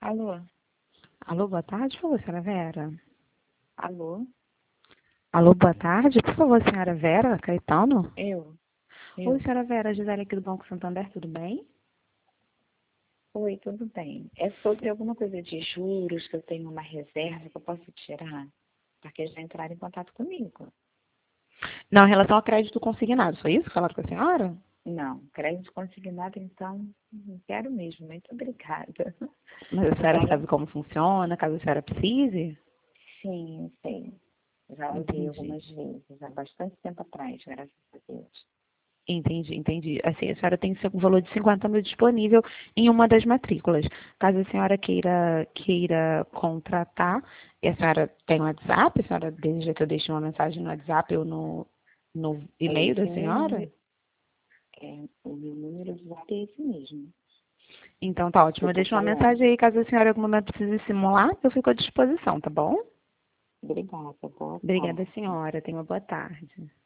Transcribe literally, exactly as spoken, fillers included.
Alô? Alô, boa tarde, por favor, senhora Vera. Alô? Alô, boa tarde, por favor, senhora Vera Caetano. Eu? Oi, Eu? senhora Vera, Gisele aqui do Banco Santander, tudo bem? Oi, tudo bem? É sobre alguma coisa de juros que eu tenho uma reserva que eu posso tirar? Porque eles já entraram em contato comigo. Não, em relação ao crédito consignado, foi isso que falaram com a senhora? Não, crédito consignado, então, não quero mesmo. Muito obrigada. Mas a Eu senhora tava... sabe como funciona, caso a senhora precise? Sim, sei. Já usei Entendi. algumas vezes, há bastante tempo atrás, graças a Deus. Entendi, entendi. Assim, a senhora tem um valor de cinquenta mil disponível em uma das matrículas. Caso a senhora queira, queira contratar, e a senhora tem um WhatsApp, a senhora deseja que eu deixe uma mensagem no WhatsApp ou no, no É e-mail da esse meu senhora? número, é, o meu número de WhatsApp é esse mesmo. Então tá Que ótimo. eu Eu tô deixo uma falando. mensagem aí, caso a senhora em algum momento precise simular, eu fico à disposição, tá bom? Obrigada, boa Obrigada, tarde. senhora. Tenha uma boa tarde.